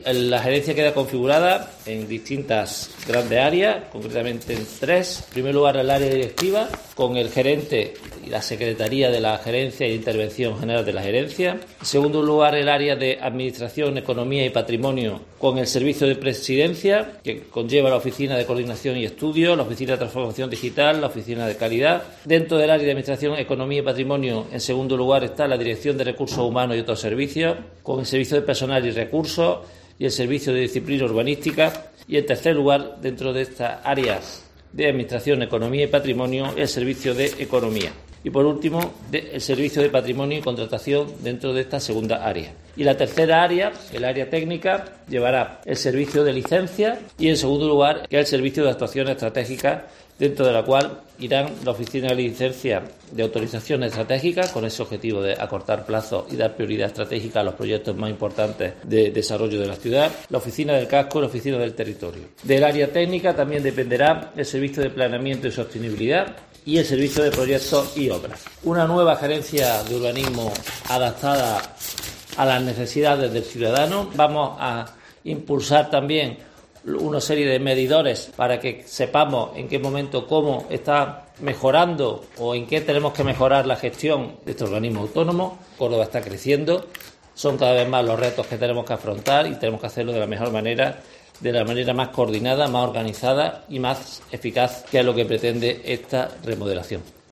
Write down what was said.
La gerencia queda configurada en distintas grandes áreas, concretamente en 3. En primer lugar, el área directiva, con el gerente y la secretaría de la gerencia e intervención general de la gerencia. En segundo lugar, el área de administración, economía y patrimonio, con el servicio de presidencia, que conlleva la oficina de coordinación y estudio, la oficina de transformación digital, la oficina de calidad. Dentro del área de administración, economía y patrimonio, en segundo lugar, está la dirección de recursos humanos y otros servicios, con el servicio de personal y recursos y el servicio de disciplina urbanística. Y en tercer lugar, dentro de estas áreas de administración, economía y patrimonio, el servicio de economía. Y por último, el servicio de patrimonio y contratación dentro de esta segunda área. Y la tercera área, el área técnica, llevará el servicio de licencia y en segundo lugar, que es el servicio de actuaciones estratégicas, dentro de la cual irán la oficina de licencia de autorizaciones estratégicas, con ese objetivo de acortar plazos y dar prioridad estratégica a los proyectos más importantes de desarrollo de la ciudad, la oficina del casco y la oficina del territorio. Del área técnica también dependerá el servicio de planeamiento y sostenibilidad y el servicio de proyectos y obras. Una nueva gerencia de urbanismo adaptada a las necesidades del ciudadano. Vamos a impulsar también una serie de medidores para que sepamos en qué momento, cómo está mejorando o en qué tenemos que mejorar la gestión de este organismo autónomo. Córdoba está creciendo, son cada vez más los retos que tenemos que afrontar y tenemos que hacerlo de la mejor manera, de la manera más coordinada, más organizada y más eficaz, que es lo que pretende esta remodelación.